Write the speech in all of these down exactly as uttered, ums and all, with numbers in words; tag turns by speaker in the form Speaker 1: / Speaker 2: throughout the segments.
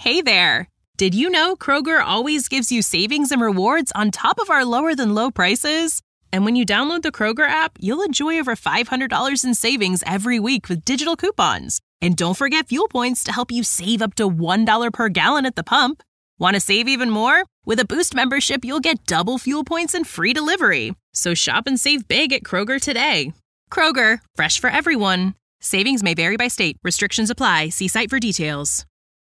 Speaker 1: Hey there! Did you know Kroger always gives you savings and rewards on top of our lower-than-low prices? And when you download the Kroger app, you'll enjoy over five hundred dollars in savings every week with digital coupons. And don't forget fuel points to help you save up to one dollar per gallon at the pump. Want to save even more? With a Boost membership, you'll get double fuel points and free delivery. So shop and save big at Kroger today. Kroger, fresh for everyone. Savings may vary by state. Restrictions apply. See site for details.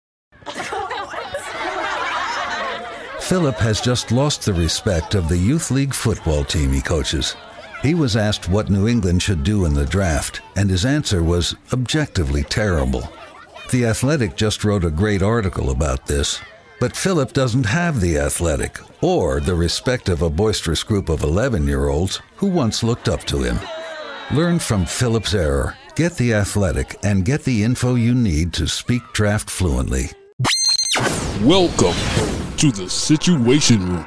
Speaker 2: Philip has just lost the respect of the youth league football team he coaches. He was asked what New England should do in the draft, and his answer was objectively terrible. The Athletic just wrote a great article about this, but Philip doesn't have the Athletic or the respect of a boisterous group of eleven-year-olds who once looked up to him. Learn from Philip's error, get the Athletic, and get the info you need to speak draft fluently.
Speaker 3: Welcome to the Situation Room.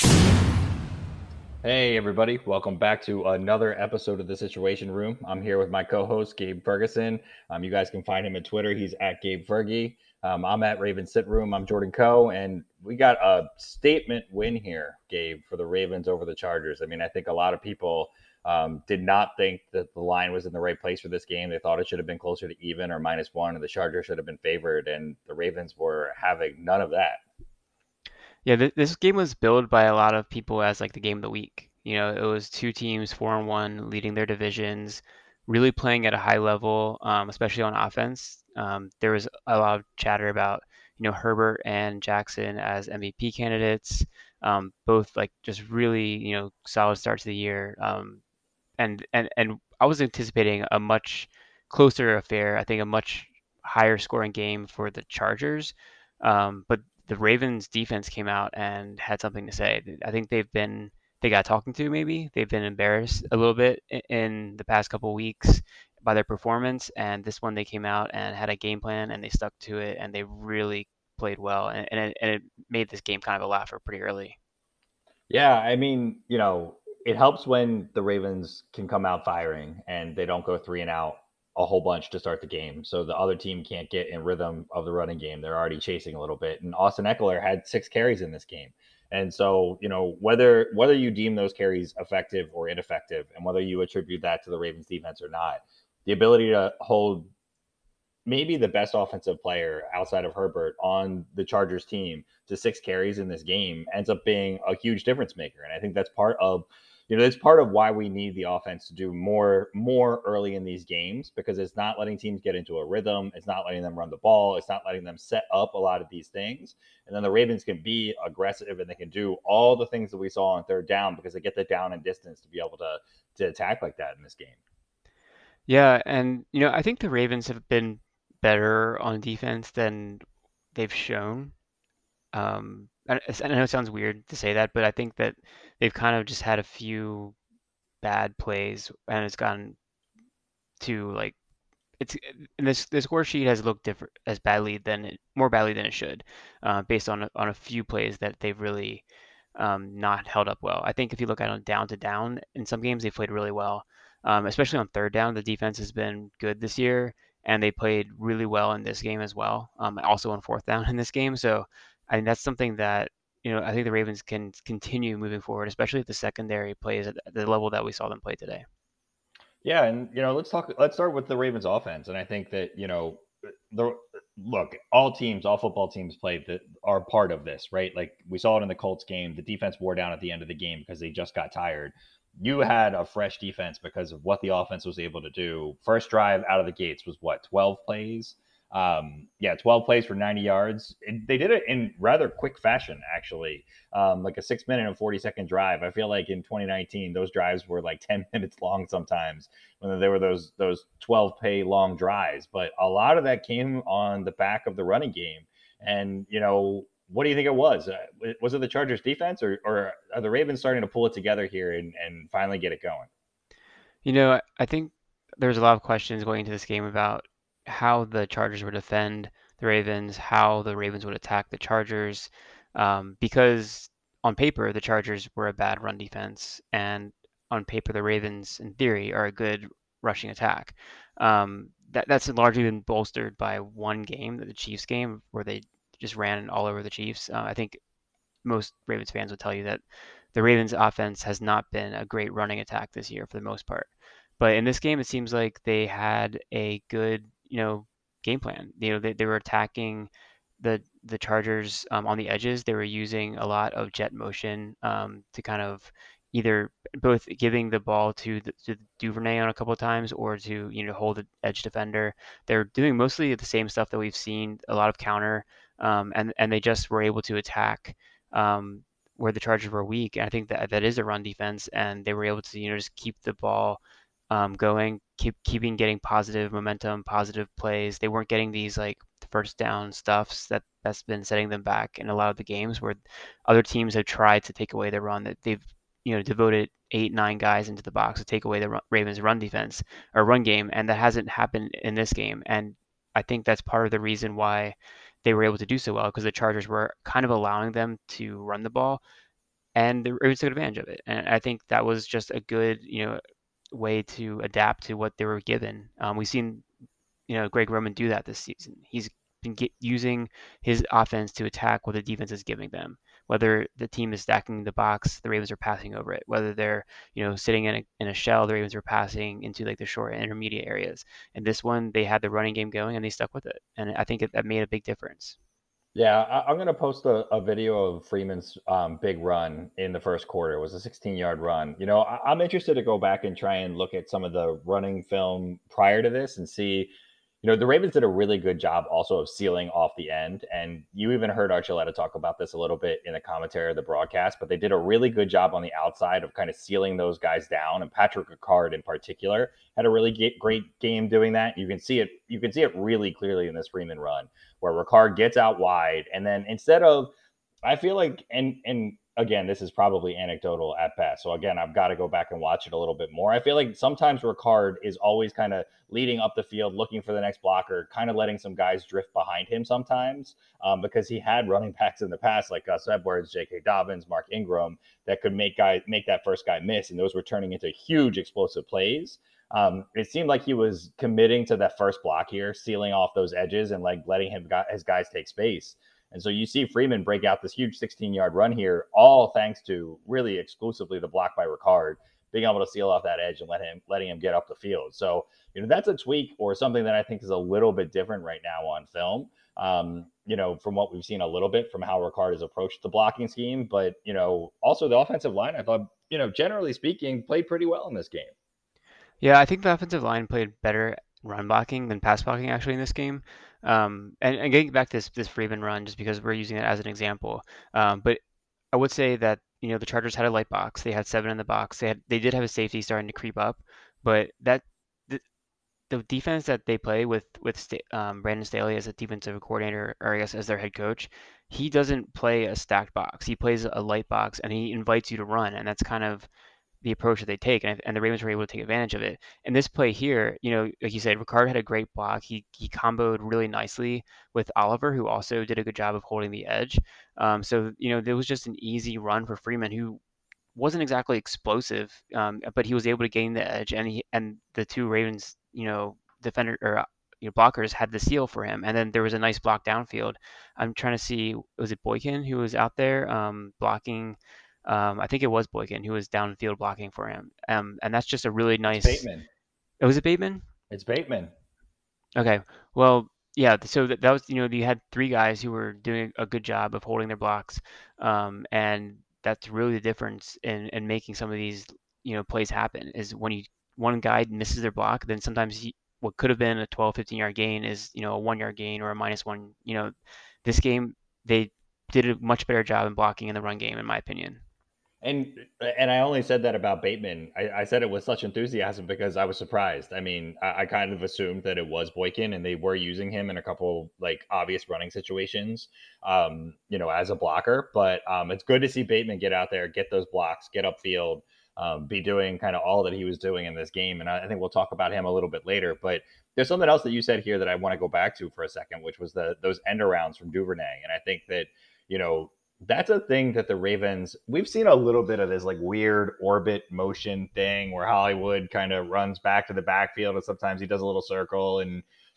Speaker 4: Hey everybody, welcome back to another episode of the Situation Room. I'm here with my co-host Gabe Ferguson. Um, you guys can find him on Twitter. He's at Gabe Fergie. Um, I'm at Raven Sit Room. I'm Jordan Coe, and we got a statement win here, Gabe, for the Ravens over the Chargers. I mean, I think a lot of people um, did not think that the line was in the right place for this game. They thought it should have been closer to even or minus one, and the Chargers should have been favored, and the Ravens were having none of that.
Speaker 5: Yeah, th- this game was billed by a lot of people as like the game of the week. You know, it was two teams, four and one, leading their divisions, really playing at a high level, um, especially on offense. Um, there was a lot of chatter about, you know, Herbert and Jackson as M V P candidates, um, both like just really, you know, solid starts to the year. Um, and and and I was anticipating a much closer affair. I think a much higher scoring game for the Chargers, um, but the Ravens defense came out and had something to say. I think they've been they got talking to maybe they've been embarrassed a little bit in, in the past couple of weeks by their performance, and this one they came out and had a game plan and they stuck to it and they really played well, and and it, and it made this game kind of a laugher pretty early.
Speaker 4: Yeah, I mean, you know, it helps when the Ravens can come out firing and they don't go three and out a whole bunch to start the game. So the other team can't get in rhythm of the running game. They're already chasing a little bit. And Austin Eckler had six carries in this game. And so, you know, whether whether you deem those carries effective or ineffective, and whether you attribute that to the Ravens defense or not, the ability to hold maybe the best offensive player outside of Herbert on the Chargers team to six carries in this game ends up being a huge difference maker. And I think that's part of, you know, that's part of why we need the offense to do more, more early in these games, because it's not letting teams get into a rhythm. It's not letting them run the ball. It's not letting them set up a lot of these things. And then the Ravens can be aggressive and they can do all the things that we saw on third down because they get the down and distance to be able to, to attack like that in this game.
Speaker 5: Yeah, and you know, I think the Ravens have been better on defense than they've shown. Um, I, I know it sounds weird to say that, but I think that they've kind of just had a few bad plays, and it's gone to like it's and this this score sheet has looked different as badly than it, more badly than it should, uh, based on a, on a few plays that they've really um, not held up well. I think if you look at it on down to down, in some games they played really well, um, especially on third down. The defense has been good this year, and they played really well in this game as well. Um, also on fourth down in this game, so I think that's something that, you know, I think the Ravens can continue moving forward, especially if the secondary plays at the level that we saw them play today.
Speaker 4: Yeah, and you know, let's talk. Let's start with the Ravens offense, and I think that, you know, the look, all teams, all football teams play that are part of this, right? Like we saw it in the Colts game. The defense wore down at the end of the game because they just got tired. You had a fresh defense because of what the offense was able to do. First drive out of the gates was what, twelve plays? Um, yeah, twelve plays for ninety yards. It, they did it in rather quick fashion, actually, um, like a six minute and forty second drive. I feel like in twenty nineteen, those drives were like ten minutes long sometimes when there were those those twelve play long drives. But a lot of that came on the back of the running game. And, you know, what do you think it was? Uh, was it the Chargers defense, or, or are the Ravens starting to pull it together here and, and finally get it going?
Speaker 5: You know, I think there's a lot of questions going into this game about how the Chargers would defend the Ravens, how the Ravens would attack the Chargers, um, because on paper, the Chargers were a bad run defense, and on paper, the Ravens, in theory, are a good rushing attack. Um, that, that's largely been bolstered by one game, the Chiefs game, where they just ran all over the Chiefs. Uh, I think most Ravens fans would tell you that the Ravens offense has not been a great running attack this year for the most part. But in this game, it seems like they had a good, you know, game plan. You know, they, they were attacking the the Chargers um, on the edges. They were using a lot of jet motion um, to kind of either both giving the ball to the, to Duvernay on a couple of times or to, you know, hold the edge defender. They're doing mostly the same stuff that we've seen, a lot of counter, um, and and they just were able to attack um, where the Chargers were weak. And I think that that is a run defense, and they were able to, you know, just keep the ball um, going, keep keeping getting positive momentum, positive plays. They weren't getting these like first down stuffs that that's been setting them back in a lot of the games where other teams have tried to take away their run. That they've, you know, devoted eight, nine guys into the box to take away the Ravens' run defense or run game, and that hasn't happened in this game. And I think that's part of the reason why they were able to do so well, because the Chargers were kind of allowing them to run the ball, and the Ravens took advantage of it. And I think that was just a good, you know, way to adapt to what they were given. Um, we've seen, you know, Greg Roman do that this season. He's been get, using his offense to attack what the defense is giving them. Whether the team is stacking the box, the Ravens are passing over it. Whether they're, you know, sitting in a, in a shell, the Ravens are passing into like the short and intermediate areas. And this one, they had the running game going and they stuck with it. And I think it, that made a big difference.
Speaker 4: Yeah, I, I'm going to post a, a video of Freeman's um, big run in the first quarter. It was a sixteen-yard run. You know, I, I'm interested to go back and try and look at some of the running film prior to this and see, you know, the Ravens did a really good job also of sealing off the end. And you even heard Archuleta talk about this a little bit in the commentary of the broadcast, but they did a really good job on the outside of kind of sealing those guys down. And Patrick Ricard in particular had a really great game doing that. You can see it. You can see it really clearly in this Freeman run where Ricard gets out wide. And then instead of, I feel like, and, and, again, this is probably anecdotal at best. So again, I've got to go back and watch it a little bit more. I feel like sometimes Ricard is always kind of leading up the field, looking for the next blocker, kind of letting some guys drift behind him sometimes um, because he had running backs in the past like Gus Edwards, J K. Dobbins, Mark Ingram that could make guys make that first guy miss, and those were turning into huge explosive plays. Um, it seemed like he was committing to that first block here, sealing off those edges and like letting him his guys take space. And so you see Freeman break out this huge sixteen-yard run here, all thanks to really exclusively the block by Ricard, being able to seal off that edge and let him letting him get up the field. So, you know, that's a tweak or something that I think is a little bit different right now on film, um, you know, from what we've seen a little bit from how Ricard has approached the blocking scheme. But, you know, also the offensive line, I thought, you know, generally speaking, played pretty well in this game.
Speaker 5: Yeah, I think the offensive line played better run blocking than pass blocking actually in this game. Um, and, and getting back to this this Freeman run, just because we're using it as an example. Um, but I would say that, you know, the Chargers had a light box. They had seven in the box. They had they did have a safety starting to creep up, but that the, the defense that they play with with St- um, Brandon Staley as a defensive coordinator, or I guess as their head coach, he doesn't play a stacked box. He plays a light box, and he invites you to run, and that's kind of the approach that they take, and, and the Ravens were able to take advantage of it. In this play here, you know, like you said, Ricard had a great block. He he comboed really nicely with Oliver, who also did a good job of holding the edge. Um, so, you know, there was just an easy run for Freeman, who wasn't exactly explosive, um, but he was able to gain the edge, and he and the two Ravens, you know, defender or you know, blockers had the seal for him, and then there was a nice block downfield. I'm trying to see, was it Boykin who was out there um, blocking? Um, I think it was Boykin who was downfield blocking for him. Um, and that's just a really nice.
Speaker 4: It's Bateman.
Speaker 5: Oh, was it Bateman?
Speaker 4: It's Bateman.
Speaker 5: Okay. Well, yeah. So that, that was, you know, you had three guys who were doing a good job of holding their blocks. Um, and that's really the difference in, in making some of these, you know, plays happen is when you, one guy misses their block, then sometimes he, what could have been a twelve, fifteen yard gain is, you know, a one yard gain or a minus one. You know, this game, they did a much better job in blocking in the run game, in my opinion.
Speaker 4: And and I only said that about Bateman. I, I said it with such enthusiasm because I was surprised. I mean, I, I kind of assumed that it was Boykin, and they were using him in a couple like obvious running situations, um, you know, as a blocker. But um, it's good to see Bateman get out there, get those blocks, get upfield, um, be doing kind of all that he was doing in this game. And I, I think we'll talk about him a little bit later. But there's something else that you said here that I want to go back to for a second, which was the those end arounds from Duvernay. And I think that, you know, that's a thing that the Ravens, we've seen a little bit of this like weird orbit motion thing where Hollywood kind of runs back to the backfield and sometimes he does a little circle and,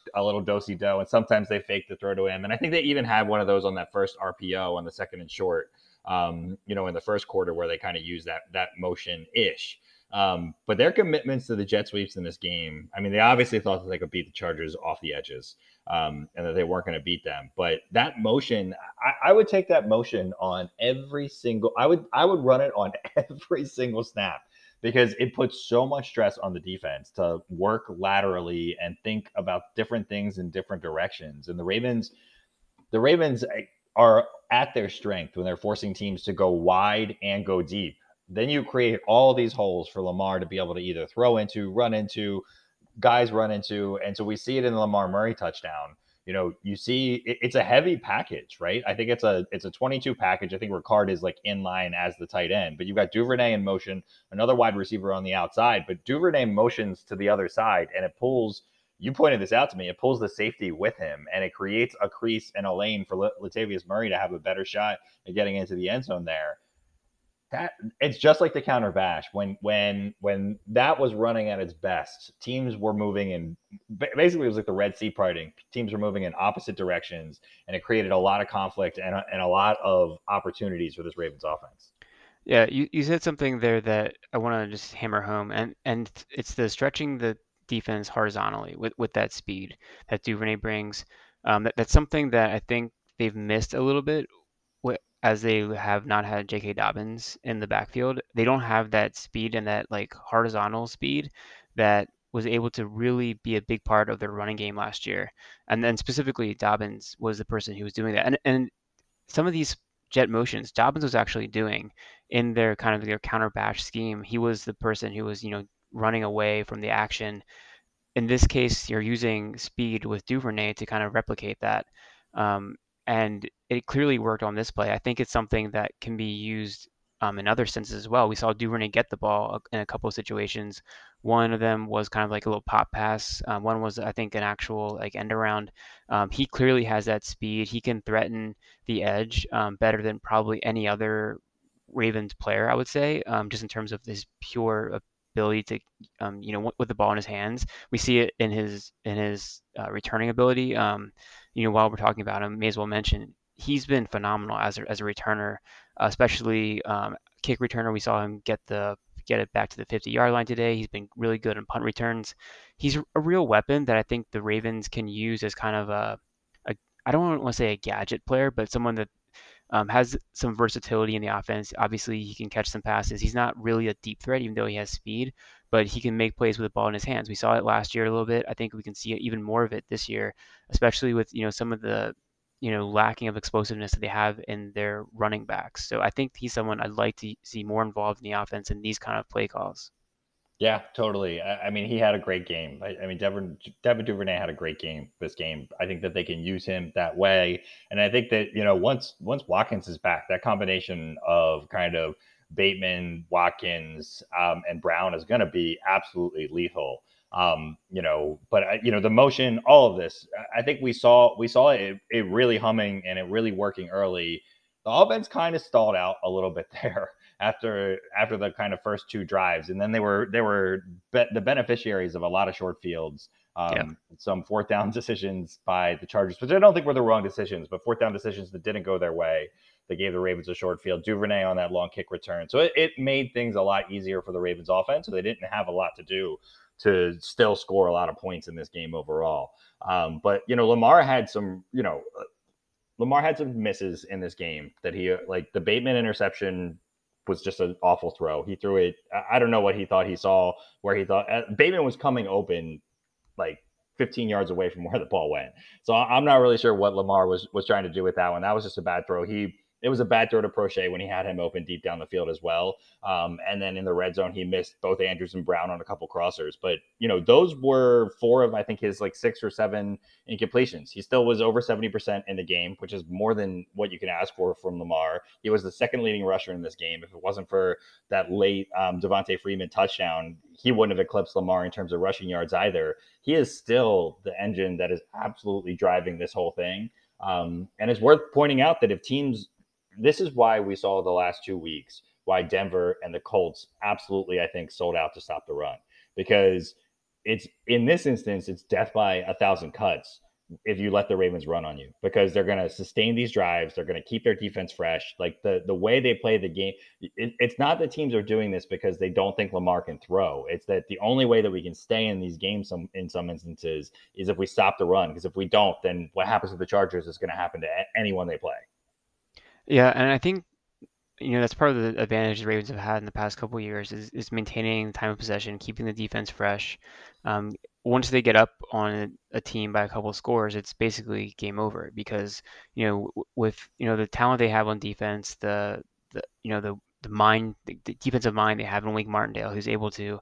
Speaker 4: a little do-si-do, and sometimes they fake the throw to him. And I think they even had one of those on that first R P O on the second and short, um, you know, in the first quarter where they kind of use that that motion-ish. Um, but their commitments to the jet sweeps in this game, I mean, they obviously thought that they could beat the Chargers off the edges, um, and that they weren't going to beat them. But that motion, I, I would take that motion on every single, I would, I would run it on every single snap, because it puts so much stress on the defense to work laterally and think about different things in different directions. And the Ravens, the Ravens are at their strength when they're forcing teams to go wide and go deep. Then you create all these holes for Lamar to be able to either throw into, run into, guys run into. And so we see it in the Lamar Murray touchdown. You know, you see it, it's a heavy package, right? I think it's a it's a twenty-two package. I think Ricard is like in line as the tight end, but you've got Duvernay in motion, another wide receiver on the outside, but Duvernay motions to the other side and it pulls, you pointed this out to me, it pulls the safety with him and it creates a crease and a lane for Latavius Murray to have a better shot at getting into the end zone there. That it's just like the counter bash when when when that was running at its best. Teams were moving in, basically it was like the Red Sea parting. Teams were moving in opposite directions, and it created a lot of conflict and a, and a lot of opportunities for this Ravens offense.
Speaker 5: Yeah, you, you said something there that I want to just hammer home, and and it's the stretching the defense horizontally with, with that speed that Duvernay brings. Um, that, that's something that I think they've missed a little bit as they have not had J K. Dobbins in the backfield. They don't have that speed and that like horizontal speed that was able to really be a big part of their running game last year. And then specifically Dobbins was the person who was doing that. And and some of these jet motions Dobbins was actually doing in their kind of their counter bash scheme. He was the person who was, you know, running away from the action. In this case, you're using speed with Duvernay to kind of replicate that. Um, and it clearly worked on this play. I think it's something that can be used um, in other senses as well. We saw Duvernay get the ball in a couple of situations. One of them was kind of like a little pop pass. Um, one was, I think, an actual like end around. Um, he clearly has that speed. He can threaten the edge um, better than probably any other Ravens player, I would say, um, just in terms of his pure ability to, um, you know, with the ball in his hands. We see it in his in his uh, returning ability. Um, you know, while we're talking about him, may as well mention he's been phenomenal as a, as a returner, uh, especially um, kick returner. We saw him get the get it back to the fifty-yard line today. He's been really good in punt returns. He's a real weapon that I think the Ravens can use as kind of a, a I don't want to say a gadget player, but someone that Um, has some versatility in the offense. Obviously, he can catch some passes. He's not really a deep threat, even though he has speed, but he can make plays with the ball in his hands. We saw it last year a little bit. I think we can see even more of it this year, especially with, you know, some of the, you know, lacking of explosiveness that they have in their running backs. So I think he's someone I'd like to see more involved in the offense in these kind of play calls.
Speaker 4: Yeah, totally. I, I mean, he had a great game. I, I mean, Devin, Devin Duvernay had a great game this game. I think that they can use him that way. And I think that, you know, once once Watkins is back, that combination of kind of Bateman, Watkins, um, and Brown is going to be absolutely lethal. Um, you know, but, uh, you know, the motion, all of this, I think we saw we saw it, it really humming and it really working early. The offense kind of stalled out a little bit there after after the kind of first two drives, and then they were they were be- the beneficiaries of a lot of short fields, um, yeah. some fourth down decisions by the Chargers, which I don't think were the wrong decisions, but fourth down decisions that didn't go their way. They gave the Ravens a short field. Duvernay on that long kick return, so it, it made things a lot easier for the Ravens offense. So they didn't have a lot to do to still score a lot of points in this game overall. Um, but you know, Lamar had some, you know. Lamar had some misses in this game that he, like the Bateman interception was just an awful throw. He threw it. I don't know what he thought he saw, where he thought uh, Bateman was coming open like fifteen yards away from where the ball went. So I'm not really sure what Lamar was, was trying to do with that one. That was just a bad throw. He, it was a bad throw to Prochet when he had him open deep down the field as well. Um, and then in the red zone, he missed both Andrews and Brown on a couple crossers. But, you know, those were four of, I think, his like six or seven incompletions. He still was over seventy percent in the game, which is more than what you can ask for from Lamar. He was the second leading rusher in this game. If it wasn't for that late um, Devontae Freeman touchdown, he wouldn't have eclipsed Lamar in terms of rushing yards either. He is still the engine that is absolutely driving this whole thing. Um, and it's worth pointing out that if teams, this is why we saw the last two weeks, why Denver and the Colts absolutely, I think, sold out to stop the run. Because it's in this instance, it's death by a thousand cuts if you let the Ravens run on you, because they're going to sustain these drives. They're going to keep their defense fresh. Like the, the way they play the game, it, it's not that teams are doing this because they don't think Lamar can throw. It's that the only way that we can stay in these games some, in some instances is if we stop the run. Because if we don't, then what happens to the Chargers is going to happen to anyone they play.
Speaker 5: Yeah, and I think you know that's part of the advantage the Ravens have had in the past couple of years is, is maintaining time of possession, keeping the defense fresh. Um, once they get up on a team by a couple of scores, it's basically game over because you know w- with you know the talent they have on defense, the the you know the the mind, the, the defensive mind they have in Wink Martindale, who's able to,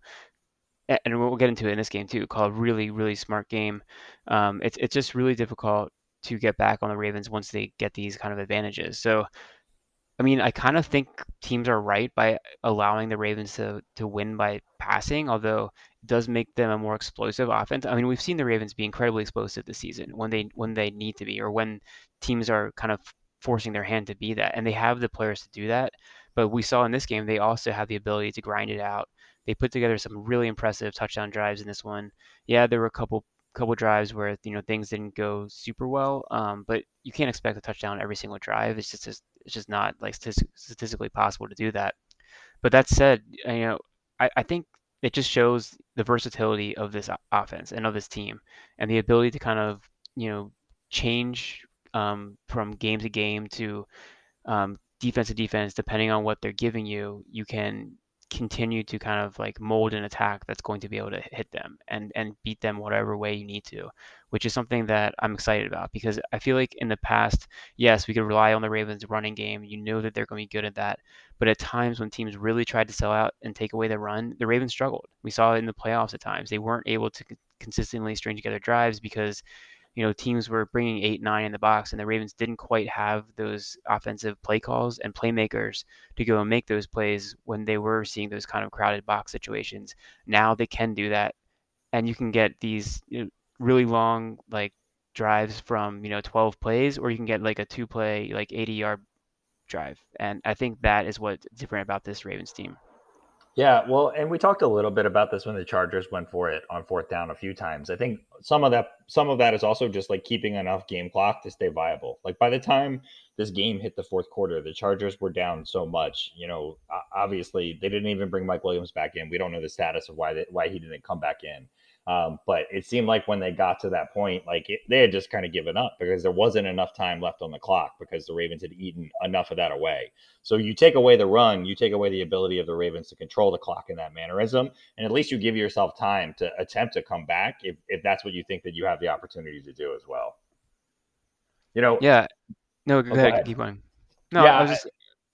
Speaker 5: and we'll get into it in this game too, call a really really smart game. Um, it's it's just really difficult to get back on the Ravens once they get these kind of advantages. So. I mean, I kind of think teams are right by allowing the Ravens to to win by passing, although it does make them a more explosive offense. I mean, we've seen the Ravens be incredibly explosive this season when they when they need to be, or when teams are kind of forcing their hand to be that, and they have the players to do that. But we saw in this game they also have the ability to grind it out. They put together some really impressive touchdown drives in this one. Yeah, there were a couple couple drives where you know things didn't go super well, um, but you can't expect a touchdown every single drive. It's just it's just not like statistically possible to do that. But that said, you know, I, I think it just shows the versatility of this offense and of this team, and the ability to kind of you know change um, from game to game to um, defense to defense, depending on what they're giving you. You can continue to kind of like mold an attack that's going to be able to hit them and and beat them whatever way you need to, which is something that I'm excited about because I feel like in the past, yes, we could rely on the Ravens running game. You know that they're going to be good at that. But at times when teams really tried to sell out and take away the run, the Ravens struggled. We saw it in the playoffs at times. They weren't able to consistently string together drives because you know, teams were bringing eight, nine in the box, and the Ravens didn't quite have those offensive play calls and playmakers to go and make those plays when they were seeing those kind of crowded box situations. Now they can do that, and you can get these you know, really long like drives from you know twelve plays, or you can get like a two-play like eighty-yard drive, and I think that is what's different about this Ravens team.
Speaker 4: Yeah, well, and we talked a little bit about this when the Chargers went for it on fourth down a few times. I think some of that some of that is also just like keeping enough game clock to stay viable. Like by the time this game hit the fourth quarter, the Chargers were down so much. You know, obviously they didn't even bring Mike Williams back in. We don't know the status of why they, why he didn't come back in. Um, but it seemed like when they got to that point, like it, they had just kind of given up because there wasn't enough time left on the clock because the Ravens had eaten enough of that away. So you take away the run, you take away the ability of the Ravens to control the clock in that mannerism, and at least you give yourself time to attempt to come back if, if that's what you think that you have the opportunity to do as well. You know?
Speaker 5: Yeah. No, go,
Speaker 4: oh,
Speaker 5: ahead,
Speaker 4: go ahead.
Speaker 5: Keep going. No,
Speaker 4: yeah,
Speaker 5: I was just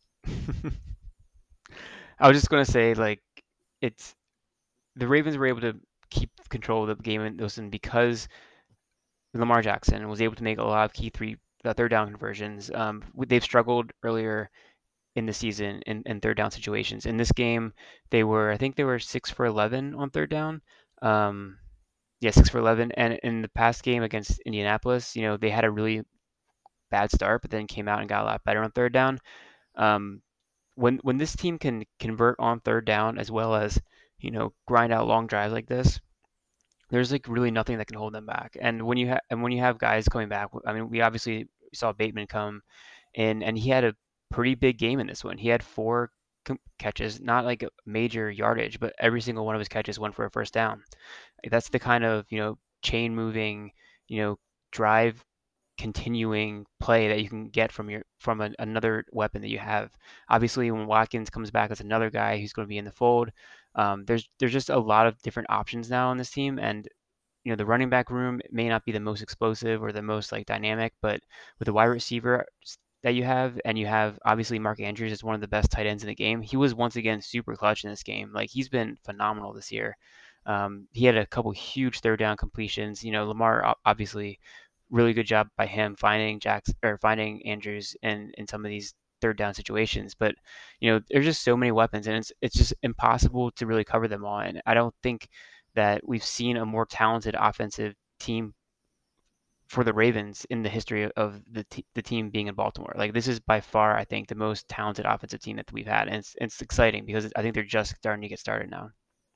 Speaker 5: I was just going to say like it's the Ravens were able to keep control of the game in Wilson because Lamar Jackson was able to make a lot of key three uh, third down conversions. Um, they've struggled earlier in the season in, in third down situations. In this game, they were I think they were six for eleven on third down. Um, yeah, six for eleven. And in the past game against Indianapolis, you know, they had a really bad start, but then came out and got a lot better on third down. Um, when when this team can convert on third down as well as you know grind out long drives like this, there's like really nothing that can hold them back. And when you have and when you have guys coming back, I mean, we obviously saw Bateman come in, and he had a pretty big game in this one. He had four catches, not like major yardage, but every single one of his catches went for a first down. That's the kind of you know chain moving, you know, drive continuing play that you can get from your from a, another weapon that you have. Obviously, when Watkins comes back, that's another guy who's going to be in the fold. Um, there's there's just a lot of different options now on this team, and you know the running back room may not be the most explosive or the most like dynamic, but with the wide receiver that you have, and you have obviously Mark Andrews is one of the best tight ends in the game. He was once again super clutch in this game. Like he's been phenomenal this year. Um, he had a couple huge third down completions. You know, Lamar obviously really good job by him finding Jackson or finding Andrews in, in some of these third down situations. But you know, there's just so many weapons, and it's it's just impossible to really cover them all. And I don't think that we've seen a more talented offensive team for the Ravens in the history of the t- the team being in Baltimore. Like this is by far, I think, the most talented offensive team that we've had, and it's it's exciting because I think they're just starting to get started now.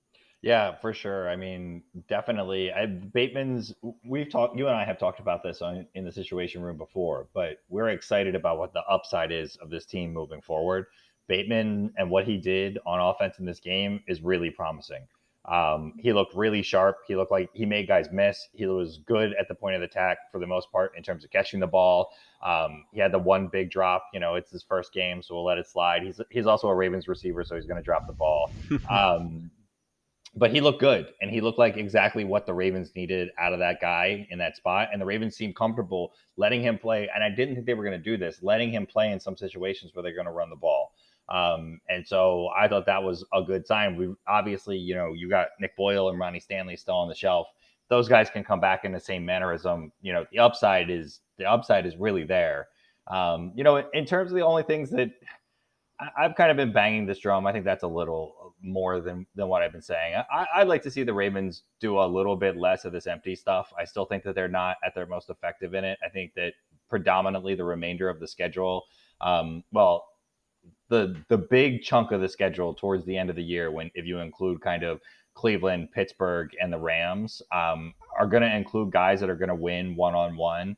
Speaker 4: Yeah, for sure. I mean, definitely. I, Bateman's. We've talked. You and I have talked about this on in the Situation Room before, but we're excited about what the upside is of this team moving forward. Bateman and what he did on offense in this game is really promising. Um, he looked really sharp. He looked like he made guys miss. He was good at the point of attack for the most part in terms of catching the ball. Um, he had the one big drop. You know, it's his first game, so we'll let it slide. He's he's also a Ravens receiver, so he's going to drop the ball. Um, but he looked good, and he looked like exactly what the Ravens needed out of that guy in that spot. And the Ravens seemed comfortable letting him play. And I didn't think they were going to do this, letting him play in some situations where they're going to run the ball. Um, and so I thought that was a good sign. We obviously, you know, you got Nick Boyle and Ronnie Stanley still on the shelf. Those guys can come back in the same mannerism. You know, the upside is the upside is really there. Um, you know, in terms of the only things that I've kind of been banging this drum. I think that's a little more than than what I've been saying. I, I'd like to see the Ravens do a little bit less of this empty stuff. I still think that they're not at their most effective in it. I think that predominantly the remainder of the schedule, um, well, the the big chunk of the schedule towards the end of the year, when if you include kind of Cleveland, Pittsburgh, and the Rams, um, are going to include guys that are going to win one on one.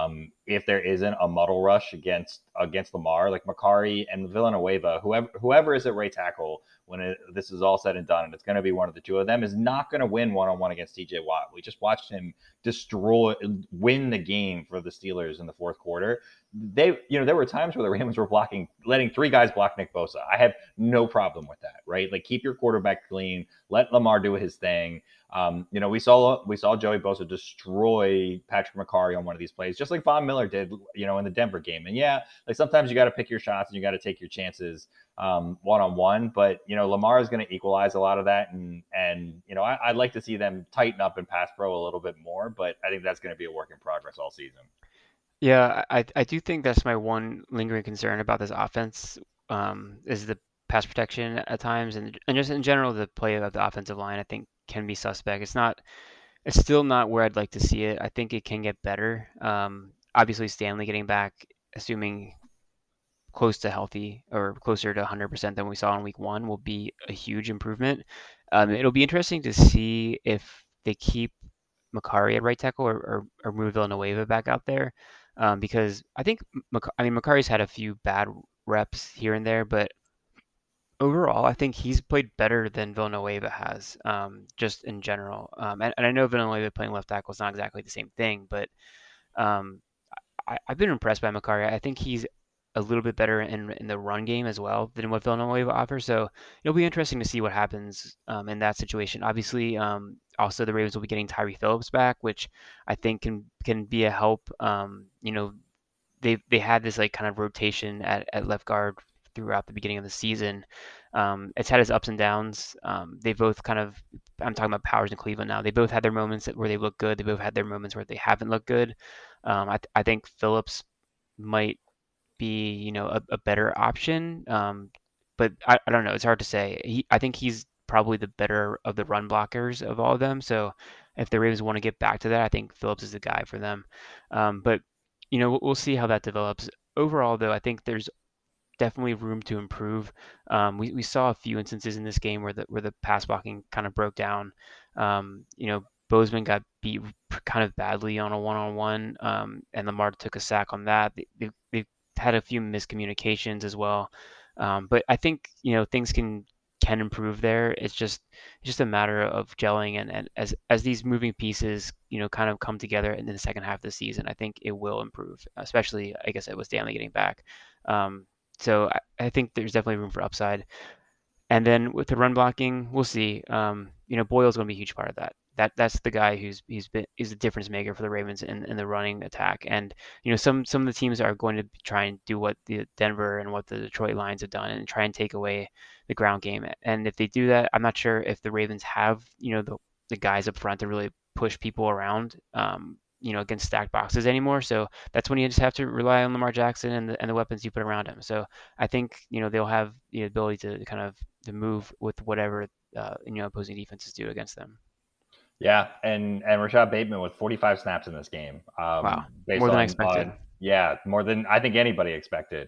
Speaker 4: If there isn't a muddle rush against against Lamar, like Macari and Villanueva, whoever whoever is at right tackle when it, this is all said and done, and it's going to be one of the two of them, is not going to win one on one against T J Watt. We just watched him destroy, win the game for the Steelers in the fourth quarter. They, you know, there were times where the Ravens were blocking, letting three guys block Nick Bosa. I have no problem with that, right? Like, keep your quarterback clean, let Lamar do his thing. Um, you know, we saw we saw Joey Bosa destroy Patrick Macari on one of these plays, just like Von Miller did, you know, in the Denver game. And yeah, like sometimes you got to pick your shots and you got to take your chances um, one-on-one. But, you know, Lamar is going to equalize a lot of that. And, and you know, I, I'd like to see them tighten up in pass pro a little bit more. But I think that's going to be a work in progress all season.
Speaker 5: Yeah, I I do think that's my one lingering concern about this offense, um, is the pass protection at times, and and just in general the play of the offensive line. I think can be suspect. It's not. It's still not where I'd like to see it. I think it can get better. Um, obviously Stanley getting back, assuming close to healthy or closer to one hundred percent than we saw in week one, will be a huge improvement. Um, it'll be interesting to see if they keep Macari at right tackle or, or, or move Villanueva back out there, um, because I think Mac- I mean Macari's had a few bad reps here and there, but overall I think he's played better than Villanueva has, um, just in general. Um, and, and I know Villanueva playing left tackle is not exactly the same thing, but um, I, I've been impressed by Macari. I think he's a little bit better in in the run game as well than what Villanueva offers. So it'll be interesting to see what happens um, in that situation. Obviously, um, also the Ravens will be getting Tyree Phillips back, which I think can can be a help. Um, you know, they they had this like kind of rotation at, at left guard throughout the beginning of the season. Um, it's had its ups and downs. Um, they both kind of, I'm talking about Powers and Cleveland now. They both had their moments where they look good. They both had their moments where they haven't looked good. Um, I, th- I think Phillips might be, you know, a, a better option. Um, but I, I don't know. It's hard to say. He, I think he's probably the better of the run blockers of all of them. So if the Ravens want to get back to that, I think Phillips is the guy for them. Um, but, you know, we'll, we'll see how that develops. Overall, though, I think there's definitely room to improve. Um, we, we saw a few instances in this game where the where the pass blocking kind of broke down. Um, you know, Bozeman got beat kind of badly on a one-on-one, um, and Lamar took a sack on that. They, they, they've had a few miscommunications as well. Um, but I think, you know, things can can improve there. It's just it's just a matter of gelling, and, and as as these moving pieces, you know, kind of come together in the second half of the season, I think it will improve, especially, I guess, it was Stanley getting back. Um, so I, I think there's definitely room for upside. And then with the run blocking, we'll see. Um, you know, Boyle's going to be a huge part of that. That that's the guy who's he's been is the difference maker for the Ravens in, in the running attack. And you know, some some of the teams are going to try and do what the Denver and what the Detroit Lions have done and try and take away the ground game. And if they do that, I'm not sure if the Ravens have, you know, the the guys up front to really push people around, um, you know, against stacked boxes anymore. So that's when you just have to rely on Lamar Jackson and the and the weapons you put around him. So I think, you know, they'll have the ability to kind of to move with whatever uh, you know, opposing defenses do against them.
Speaker 4: Yeah, and and Rashad Bateman with forty-five snaps in this game. Um,
Speaker 5: Wow,
Speaker 4: based
Speaker 5: more than I
Speaker 4: on,
Speaker 5: expected.
Speaker 4: on Yeah, more than I think anybody expected.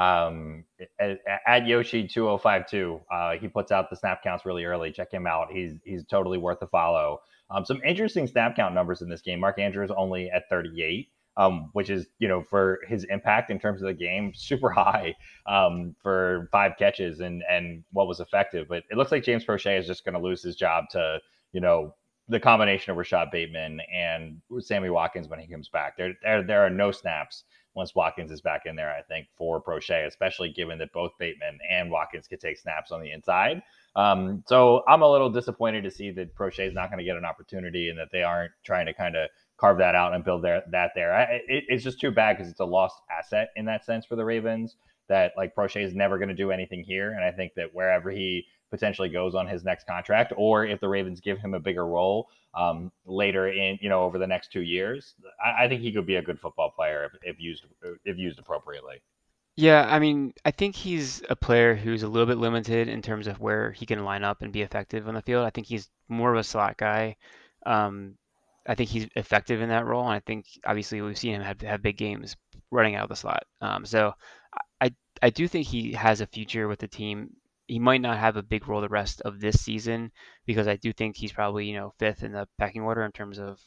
Speaker 4: Um, at, at Yoshi two oh five two, uh, he puts out the snap counts really early. Check him out. He's he's totally worth a follow. Um, some interesting snap count numbers in this game. Mark Andrews only at thirty-eight, um, which is, you know, for his impact in terms of the game, super high, um, for five catches and and what was effective. But it looks like James Prochet is just going to lose his job to, you know, the combination of Rashad Bateman and Sammy Watkins when he comes back. There, there, there are no snaps once Watkins is back in there, I think, for Prochet, especially given that both Bateman and Watkins could take snaps on the inside. Um, so I'm a little disappointed to see that Prochet is not going to get an opportunity and that they aren't trying to kind of carve that out and build their, that there. I, it, it's just too bad because it's a lost asset in that sense for the Ravens, that like Prochet is never going to do anything here. And I think that wherever he potentially goes on his next contract, or if the Ravens give him a bigger role um, later in, you know, over the next two years, I, I think he could be a good football player if, if used if used appropriately.
Speaker 5: Yeah, I mean, I think he's a player who's a little bit limited in terms of where he can line up and be effective on the field. I think he's more of a slot guy. Um, I think he's effective in that role, and I think obviously we've seen him have, have big games running out of the slot. Um, so I I do think he has a future with the team. He might not have a big role the rest of this season because I do think he's probably, you know, fifth in the pecking order in terms of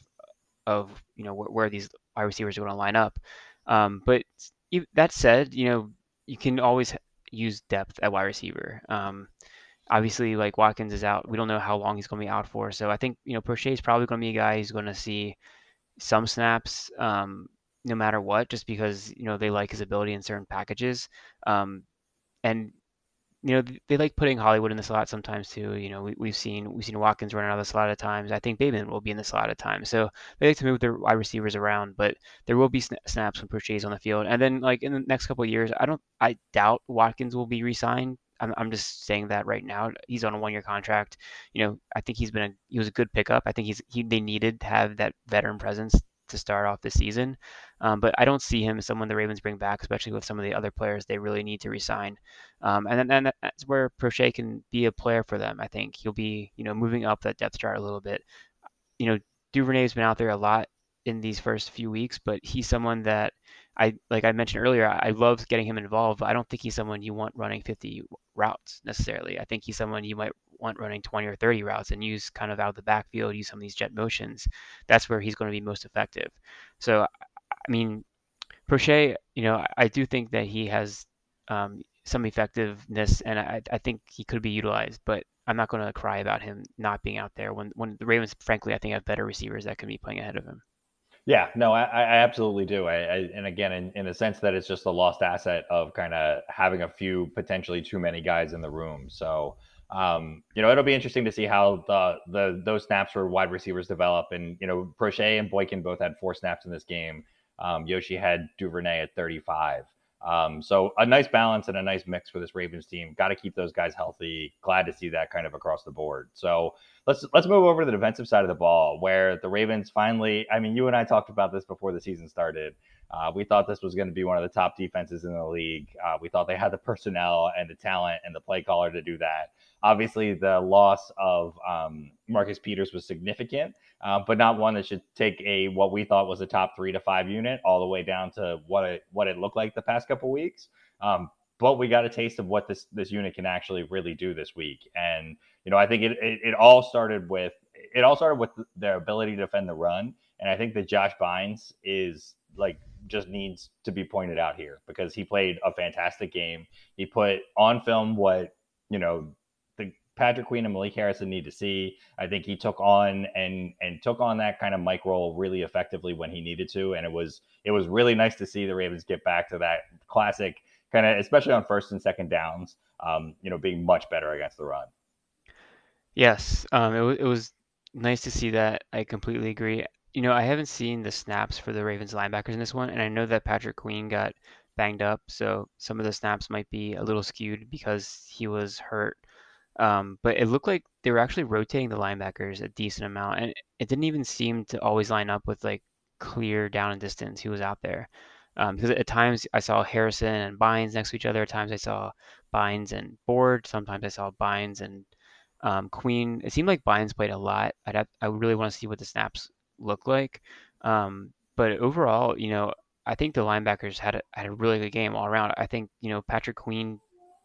Speaker 5: of you know where, where these wide receivers are going to line up. Um, but e- that said, you know you can always h- use depth at wide receiver. Um, obviously, like Watkins is out, we don't know how long he's going to be out for. So I think you know Prochet is probably going to be a guy who's going to see some snaps, um, no matter what, just because you know they like his ability in certain packages. Um, and you know, they like putting Hollywood in the slot sometimes too. You know, we, we've seen we've seen Watkins run out of the slot at times. I think Bateman will be in the slot at times. So they like to move their wide receivers around, but there will be sna- snaps when Prochet is on the field. And then like in the next couple of years, I don't, I doubt Watkins will be re-signed. I'm, I'm just saying that right now. He's on a one-year contract. You know, I think he's been a he was a good pickup. I think he's he they needed to have that veteran presence to start off the season. Um, but I don't see him as someone the Ravens bring back, especially with some of the other players they really need to resign. Um, and then and that's where Prochet can be a player for them. I think he'll be, you know, moving up that depth chart a little bit. You know, Duvernay's been out there a lot in these first few weeks, but he's someone that I, like I mentioned earlier, I love getting him involved, but I don't think he's someone you want running fifty routes necessarily. I think he's someone you might want running twenty or thirty routes and use kind of out of the backfield, use some of these jet motions. That's where he's going to be most effective. So, I mean, Prochet, you know, I, I do think that he has um, some effectiveness, and I, I think he could be utilized, but I'm not going to cry about him not being out there when, when the Ravens, frankly, I think have better receivers that can be playing ahead of him.
Speaker 4: Yeah, no, I, I absolutely do. I, I and again, in, in a sense that it's just a lost asset of kind of having a few potentially too many guys in the room. So, um, you know, it'll be interesting to see how the the those snaps for wide receivers develop. And you know, Prochet and Boykin both had four snaps in this game. Um, Yoshi had Duvernay at thirty-five. Um, so a nice balance and a nice mix for this Ravens team. Got to keep those guys healthy. Glad to see that kind of across the board. So let's let's move over to the defensive side of the ball, where the Ravens finally. I mean, you and I talked about this before the season started. Uh, we thought this was going to be one of the top defenses in the league. Uh, we thought they had the personnel and the talent and the play caller to do that. Obviously, the loss of um, Marcus Peters was significant, uh, but not one that should take a what we thought was a top three to five unit all the way down to what it what it looked like the past couple weeks. Um, but we got a taste of what this this unit can actually really do this week, and you know I think it it, it all started with it all started with their ability to defend the run, and I think that Josh Bynes is like just needs to be pointed out here because he played a fantastic game. He put on film what you know. Patrick Queen and Malik Harrison need to see. I think he took on and and took on that kind of Mike role really effectively when he needed to, and it was it was really nice to see the Ravens get back to that classic kind of, especially on first and second downs, um, you know, being much better against the run.
Speaker 5: Yes, um, it, w- it was nice to see that. I completely agree. You know, I haven't seen the snaps for the Ravens linebackers in this one, and I know that Patrick Queen got banged up, so some of the snaps might be a little skewed because he was hurt. Um, but it looked like they were actually rotating the linebackers a decent amount, and it didn't even seem to always line up with like clear down and distance who was out there. Um, because at times I saw Harrison and Bynes next to each other. At times I saw Bynes and Board. Sometimes I saw Bynes and um, Queen. It seemed like Bynes played a lot. I'd have, I really want to see what the snaps look like. Um, but overall, you know, I think the linebackers had a, had a really good game all around. I think, you know, Patrick Queen,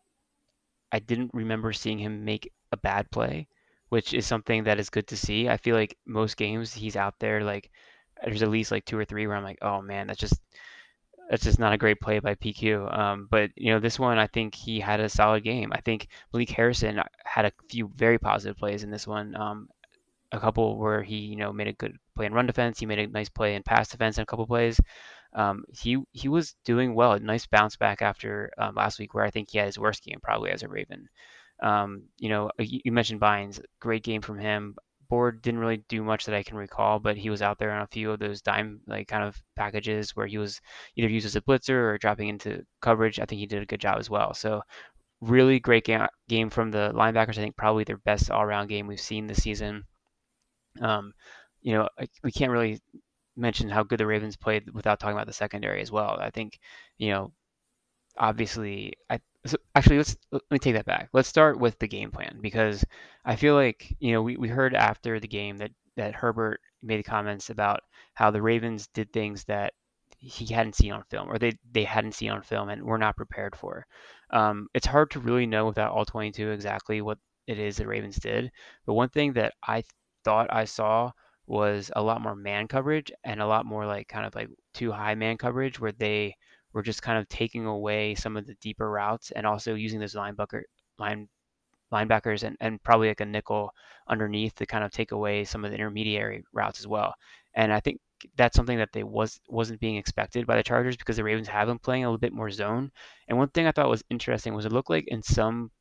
Speaker 5: I didn't remember seeing him make a bad play, which is something that is good to see. I feel like most games he's out there, like there's at least like two or three where I'm like, oh man, that's just that's just not a great play by P Q. Um, but you know, this one I think he had a solid game. I think Malik Harrison had a few very positive plays in this one. Um, a couple where he, you know, made a good play in run defense. He made a nice play in pass defense in a couple plays. Um, he he was doing well. A nice bounce back after um, last week, where I think he had his worst game probably as a Raven. Um, you know, you, you mentioned Bynes, great game from him. Board didn't really do much that I can recall, but he was out there on a few of those dime like kind of packages where he was either used as a blitzer or dropping into coverage. I think he did a good job as well. So really great game game from the linebackers. I think probably their best all-around game we've seen this season. Um, you know, we can't really mention how good the Ravens played without talking about the secondary as well. I think, you know, obviously, I so actually let's let me take that back. Let's start with the game plan because I feel like, you know, we, we heard after the game that that Herbert made comments about how the Ravens did things that he hadn't seen on film or they they hadn't seen on film and were not prepared for. Um, it's hard to really know without all twenty-two exactly what it is that Ravens did. But one thing that I thought I saw was a lot more man coverage and a lot more like kind of like too high man coverage where they were just kind of taking away some of the deeper routes and also using those linebacker line linebackers and, and probably like a nickel underneath to kind of take away some of the intermediary routes as well. And I think that's something that they was wasn't being expected by the Chargers because the Ravens have been playing a little bit more zone. And one thing I thought was interesting was it looked like in some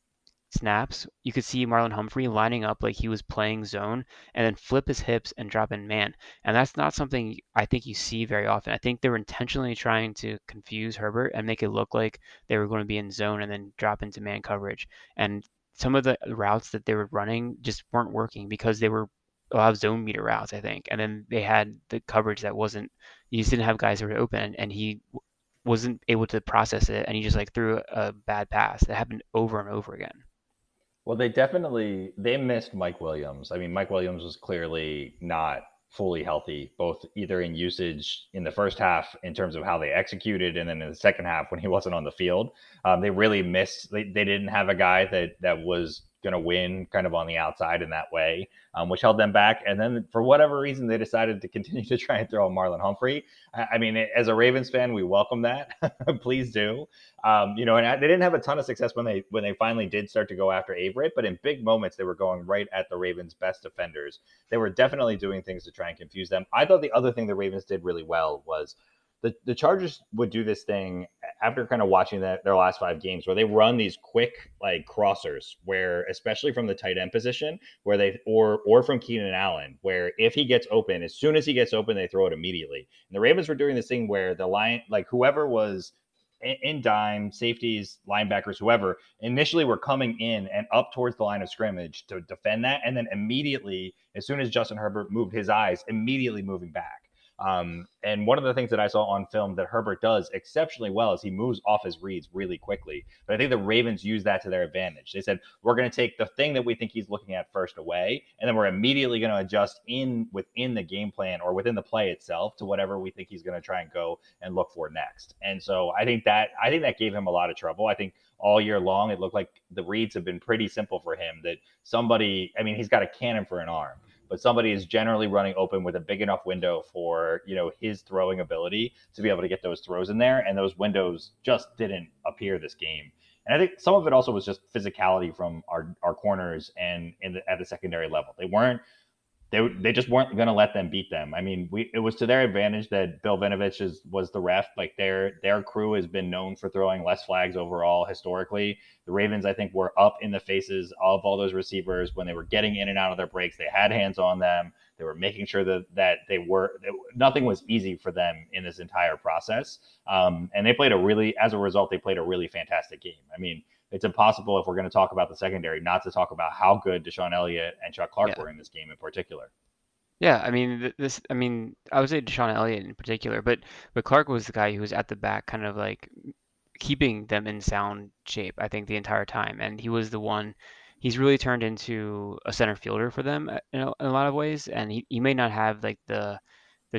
Speaker 5: snaps, you could see Marlon Humphrey lining up like he was playing zone and then flip his hips and drop in man. And that's not something I think you see very often. I think they were intentionally trying to confuse Herbert and make it look like they were going to be in zone and then drop into man coverage. And some of the routes that they were running just weren't working because they were a lot of zone meter routes, I think. And then they had the coverage that wasn't, you just didn't have guys that were open and he wasn't able to process it and he just like threw a bad pass. That happened over and over again.
Speaker 4: Well, they definitely they missed Mike Williams. I mean, Mike Williams was clearly not fully healthy, both either in usage in the first half in terms of how they executed, and then in the second half when he wasn't on the field. Um, they really missed. They, they didn't have a guy that that was going to win kind of on the outside in that way, um, which held them back. And then for whatever reason, they decided to continue to try and throw Marlon Humphrey. I, I mean, as a Ravens fan, we welcome that. Please do. Um, you know, and I, they didn't have a ton of success when they when they finally did start to go after Averett, but in big moments, they were going right at the Ravens' best defenders. They were definitely doing things to try and confuse them. I thought the other thing the Ravens did really well was the, the Chargers would do this thing after kind of watching that, their last five games where they run these quick like crossers where, especially from the tight end position, where they or or from Keenan Allen, where if he gets open, as soon as he gets open, they throw it immediately. And the Ravens were doing this thing where the line, like whoever was in dime, safeties, linebackers, whoever, initially were coming in and up towards the line of scrimmage to defend that. And then immediately, as soon as Justin Herbert moved his eyes, immediately moving back. Um, and one of the things that I saw on film that Herbert does exceptionally well is he moves off his reads really quickly. But I think the Ravens use that to their advantage. They said, we're going to take the thing that we think he's looking at first away, and then we're immediately going to adjust in within the game plan or within the play itself to whatever we think he's going to try and go and look for next. And so I think that I think that gave him a lot of trouble. I think all year long, it looked like the reads have been pretty simple for him, that somebody, I mean, he's got a cannon for an arm, but somebody is generally running open with a big enough window for, you know, his throwing ability to be able to get those throws in there. And those windows just didn't appear this game. And I think some of it also was just physicality from our, our corners and in the, at the secondary level. They weren't, they they just weren't going to let them beat them. I mean, we it was to their advantage that Bill Vinovich is, was the ref. Like their their crew has been known for throwing less flags overall historically. The Ravens, I think, were up in the faces of all those receivers when they were getting in and out of their breaks. They had hands on them. They were making sure that that they were that nothing was easy for them in this entire process. Um, and they played a really, as a result, they played a really fantastic game. I mean, it's impossible if we're going to talk about the secondary not to talk about how good Deshaun Elliott and Chuck Clark yeah. were in this game in particular.
Speaker 5: Yeah, I mean this. I mean, I would say Deshaun Elliott in particular, but but Clark was the guy who was at the back, kind of like keeping them in sound shape. I think the entire time, and he was the one. He's really turned into a center fielder for them in a, in a lot of ways, and he, he may not have like the the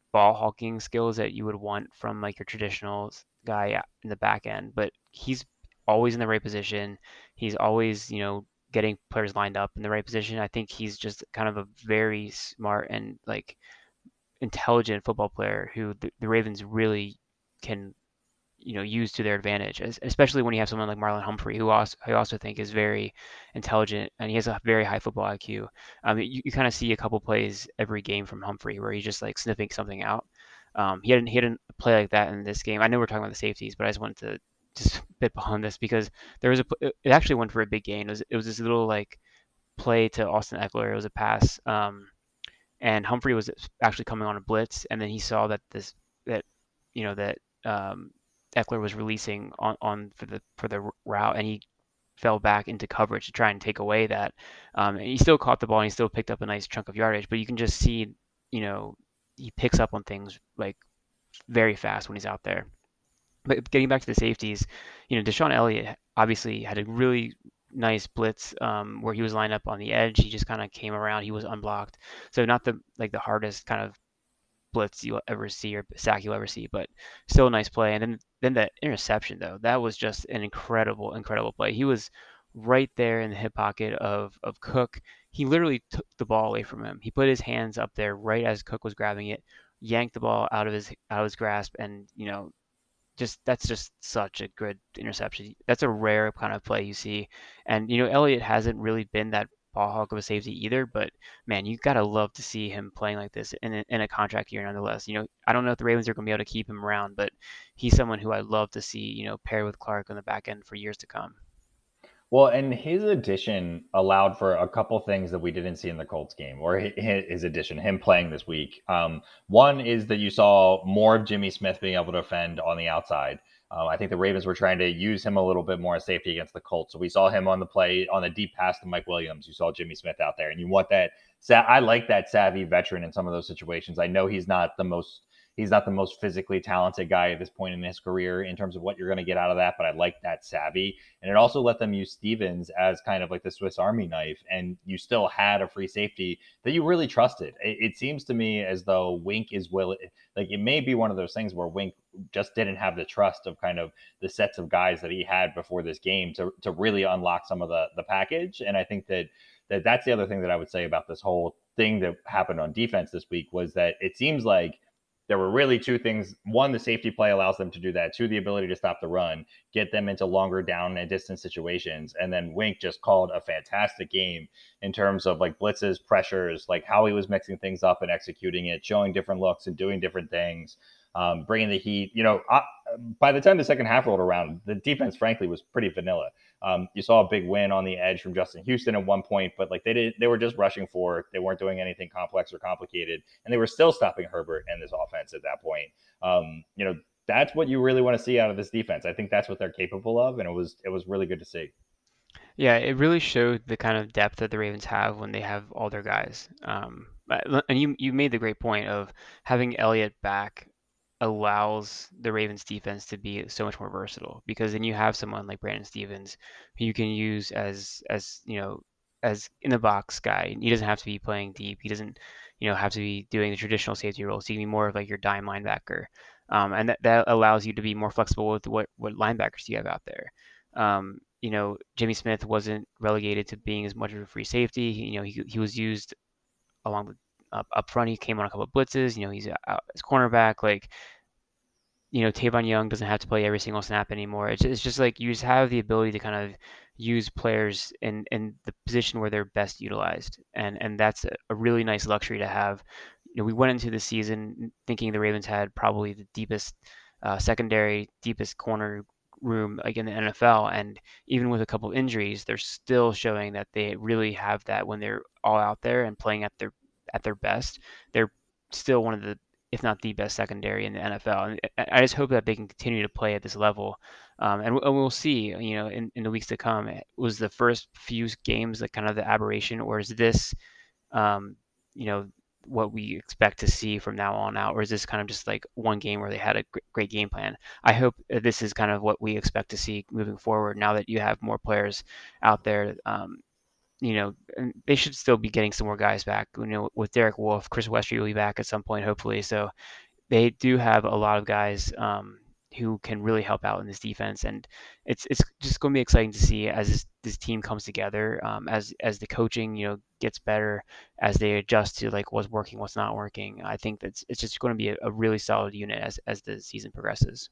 Speaker 5: ball hawking skills that you would want from like your traditional guy in the back end, but he's always in the right position. He's always, you know, getting players lined up in the right position. I think he's just kind of a very smart and like intelligent football player who the, the Ravens really can, you know, use to their advantage, especially when you have someone like Marlon Humphrey, who also I also think is very intelligent and he has a very high football I Q. Um, you, you kind of see a couple plays every game from Humphrey where he's just like sniffing something out. Um, he hadn't he hadn't play like that in this game. I know we're talking about the safeties, but I just wanted to just bit behind this because there was a it actually went for a big gain. It was it was this little like play to Austin Ekeler. It was a pass. Um, and Humphrey was actually coming on a blitz, and then he saw that this that you know that um, Ekeler was releasing on, on for the for the route, and he fell back into coverage to try and take away that. Um, and he still caught the ball, and he still picked up a nice chunk of yardage. But you can just see, you know, he picks up on things like very fast when he's out there. But getting back to the safeties, you know, DeShon Elliott obviously had a really nice blitz um, where he was lined up on the edge. He just kind of came around. He was unblocked. So not the like the hardest kind of blitz you'll ever see or sack you'll ever see, but still a nice play. And then then that interception though, that was just an incredible, incredible play. He was right there in the hip pocket of of Cook. He literally took the ball away from him. He put his hands up there right as Cook was grabbing it, yanked the ball out of his out of his grasp, and you know just that's just such a good interception. That's a rare kind of play you see. And you know, Elliott hasn't really been that ball hawk of a safety either, but man, you gotta love to see him playing like this in a, in a contract year nonetheless. You know, I don't know if the Ravens are gonna be able to keep him around, but he's someone who I love to see, you know, paired with Clark on the back end for years to come.
Speaker 4: Well, and his addition allowed for a couple things that we didn't see in the Colts game, or his addition, him playing this week. Um, one is that you saw more of Jimmy Smith being able to defend on the outside. Uh, I think the Ravens were trying to use him a little bit more as safety against the Colts. So we saw him on the play on the deep pass to Mike Williams. You saw Jimmy Smith out there, and you want that. I like that savvy veteran in some of those situations. I know he's not the most He's not the most physically talented guy at this point in his career in terms of what you're going to get out of that, but I like that savvy. And it also let them use Stevens as kind of like the Swiss Army knife, and you still had a free safety that you really trusted. It, it seems to me as though Wink is willing, like it may be one of those things where Wink just didn't have the trust of kind of the sets of guys that he had before this game to, to really unlock some of the, the package. And I think that, that that's the other thing that I would say about this whole thing that happened on defense this week was that it seems like there were really two things. One, the safety play allows them to do that. Two, the ability to stop the run, get them into longer down and distance situations. And then Wink just called a fantastic game in terms of like blitzes, pressures, like how he was mixing things up and executing it, showing different looks and doing different things, um, bringing the heat. You know, I, by the time the second half rolled around, the defense, frankly, was pretty vanilla. Um, you saw a big win on the edge from Justin Houston at one point, but like they did, they were just rushing forward. They weren't doing anything complex or complicated, and they were still stopping Herbert and this offense at that point. Um, you know, that's what you really want to see out of this defense. I think that's what they're capable of, and it was it was really good to see.
Speaker 5: Yeah, it really showed the kind of depth that the Ravens have when they have all their guys. Um, and you you made the great point of having Elliott back allows the Ravens defense to be so much more versatile because then you have someone like Brandon Stephens who you can use as as you know as in the box guy. He doesn't have to be playing deep. He doesn't you know have to be doing the traditional safety roles. He can be more of like your dime linebacker, um, and that, that allows you to be more flexible with what what linebackers you have out there. Um, you know, Jimmy Smith wasn't relegated to being as much of a free safety. He, you know, he he was used along the up, up front. He came on a couple of blitzes. You know, he's out as cornerback. Like, you know, Tavon Young doesn't have to play every single snap anymore. It's, it's just like you just have the ability to kind of use players in, in the position where they're best utilized. And and that's a, a really nice luxury to have. You know, we went into the season thinking the Ravens had probably the deepest uh, secondary, deepest corner room like in the N F L, and even with a couple of injuries, they're still showing that they really have that when they're all out there and playing at their at their best. They're still one of the, if not the best secondary in the N F L. And I just hope that they can continue to play at this level. Um, and, and we'll see, you know, in, in the weeks to come. Was the first few games like kind of the aberration, or is this, um, you know, what we expect to see from now on out, or is this kind of just like one game where they had a great game plan? I hope this is kind of what we expect to see moving forward now that you have more players out there, um, you know, and they should still be getting some more guys back. You know, with Derek Wolfe, Chris Westry will be back at some point, hopefully. So they do have a lot of guys um, who can really help out in this defense, and it's it's just going to be exciting to see as this, this team comes together, um, as as the coaching you know gets better, as they adjust to like what's working, what's not working. I think that's it's just going to be a, a really solid unit as as the season progresses.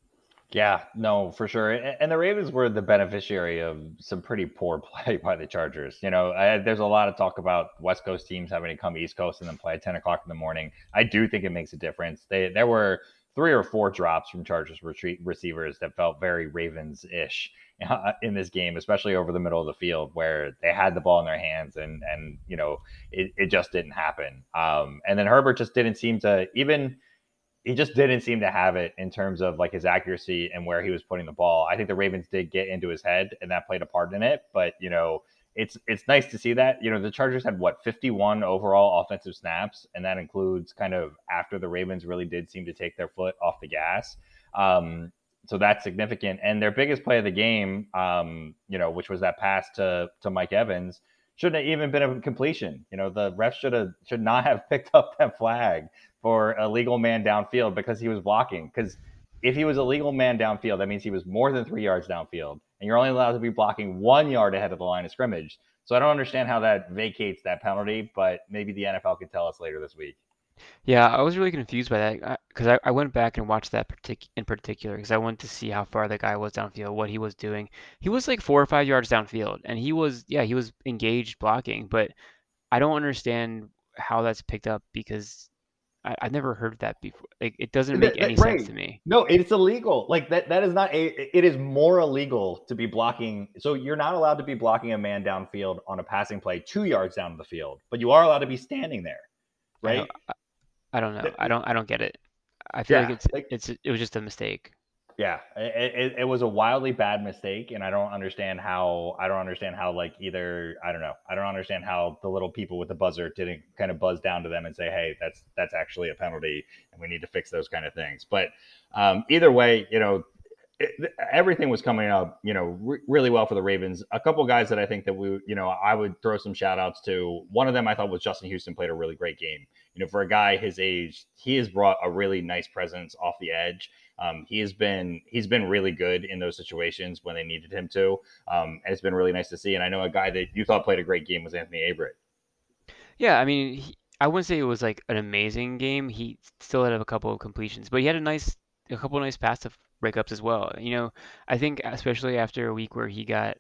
Speaker 4: Yeah, no, for sure. And, and the Ravens were the beneficiary of some pretty poor play by the Chargers. You know, I, there's a lot of talk about West Coast teams having to come East Coast and then play at ten o'clock in the morning. I do think it makes a difference. They, there were three or four drops from Chargers retreat receivers that felt very Ravens-ish in this game, especially over the middle of the field where they had the ball in their hands and, and you know, it, it just didn't happen. Um, and then Herbert just didn't seem to even – he just didn't seem to have it in terms of like his accuracy and where he was putting the ball. I think the Ravens did get into his head and that played a part in it, but you know, it's, it's nice to see that. You know, the Chargers had what, fifty-one overall offensive snaps. And that includes kind of after the Ravens really did seem to take their foot off the gas. Um, so that's significant. And their biggest play of the game, um, you know, which was that pass to, to Mike Evans, shouldn't have even been a completion. You know, the ref should have, should not have picked up that flag for a legal man downfield because he was blocking. Because if he was a legal man downfield, that means he was more than three yards downfield. And you're only allowed to be blocking one yard ahead of the line of scrimmage. So I don't understand how that vacates that penalty, but maybe the N F L can tell us later this week.
Speaker 5: Yeah, I was really confused by that because I, I went back and watched that partic in particular because I wanted to see how far the guy was downfield, what he was doing. He was like four or five yards downfield, and he was, yeah, he was engaged blocking, but I don't understand how that's picked up because I, I've never heard of that before. Like, it doesn't make
Speaker 4: That,
Speaker 5: any
Speaker 4: that, right.
Speaker 5: sense to me.
Speaker 4: No, it's illegal. Like that, that is not a, it is more illegal to be blocking. So you're not allowed to be blocking a man downfield on a passing play two yards down the field, but you are allowed to be standing there.
Speaker 5: I
Speaker 4: Right.
Speaker 5: don't, I, I don't know. I don't, I don't get it. I feel
Speaker 4: Yeah,
Speaker 5: like it's,
Speaker 4: like-
Speaker 5: it's, it was just a mistake.
Speaker 4: Yeah, it, it, it was a wildly bad mistake, and I don't understand how. I don't understand how. Like either I don't know. I don't understand how the little people with the buzzer didn't kind of buzz down to them and say, "Hey, that's that's actually a penalty, and we need to fix those kind of things." But um, either way, you know, it, everything was coming up, you know, re- really well for the Ravens. A couple guys that I think that we, you know, I would throw some shout outs to. One of them I thought was Justin Houston played a really great game. You know, for a guy his age, he has brought a really nice presence off the edge. Um, he has been he's been really good in those situations when they needed him to, um, and it's been really nice to see. And I know a guy that you thought played a great game was Anthony Averett.
Speaker 5: Yeah, I mean, he, I wouldn't say it was like an amazing game. He still had a couple of completions, but he had a nice, a couple of nice pass breakups as well. You know, I think especially after a week where he got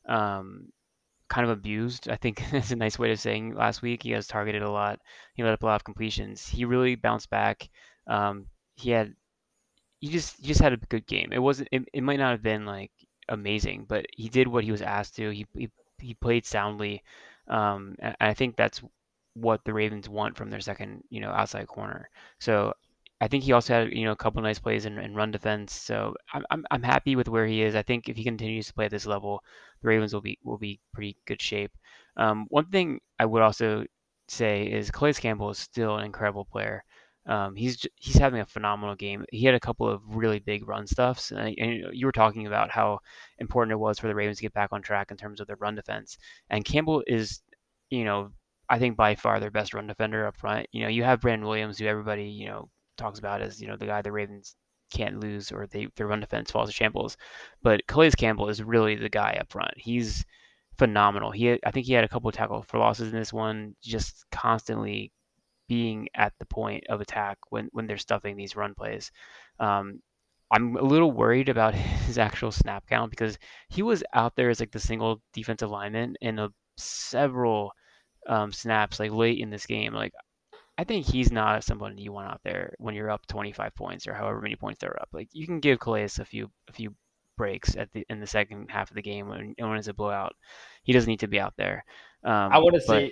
Speaker 5: um, kind of abused, I think that's a nice way of saying last week. He was targeted a lot. He let up a lot of completions. He really bounced back. Um, he had he just he just had a good game. It wasn't it, it might not have been like amazing, but he did what he was asked to. He he, he played soundly. Um, and I think that's what the Ravens want from their second, you know, outside corner. So I think he also had, you know, a couple nice plays in, in run defense. So I'm, I'm I'm happy with where he is. I think if he continues to play at this level, the Ravens will be will be pretty good shape. Um, one thing I would also say is Calais Campbell is still an incredible player. Um, he's j- he's having a phenomenal game. He had a couple of really big run stuffs, and, and you were talking about how important it was for the Ravens to get back on track in terms of their run defense. And Campbell is, you know, I think by far their best run defender up front. You know, you have Brandon Williams, who everybody, you know, talks about as, you know, the guy the Ravens can't lose or they, their run defense falls to shambles. But Calais Campbell is really the guy up front. He's phenomenal. He had, I think he had a couple of tackle for losses in this one, just constantly being at the point of attack when, when they're stuffing these run plays. Um, I'm a little worried about his actual snap count because he was out there as like the single defensive lineman in a several um, snaps like late in this game. Like I think he's not someone you want out there when you're up twenty-five points or however many points they're up. Like you can give Calais a few a few breaks at the in the second half of the game when, when it's a blowout. He doesn't need to be out there. Um,
Speaker 4: I want to
Speaker 5: but,
Speaker 4: see.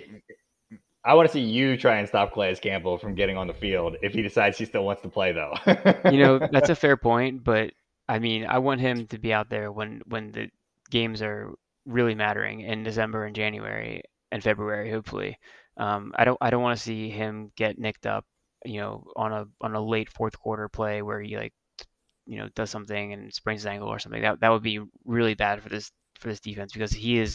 Speaker 4: I want to see you try and stop Calais Campbell from getting on the field if he decides he still wants to play, though.
Speaker 5: You know, that's a fair point, but I mean, I want him to be out there when when the games are really mattering in December and January and February, hopefully. Um, I don't I don't want to see him get nicked up, you know, on a on a late fourth quarter play where he like, you know, does something and sprains his ankle or something. That that would be really bad for this for this defense because he has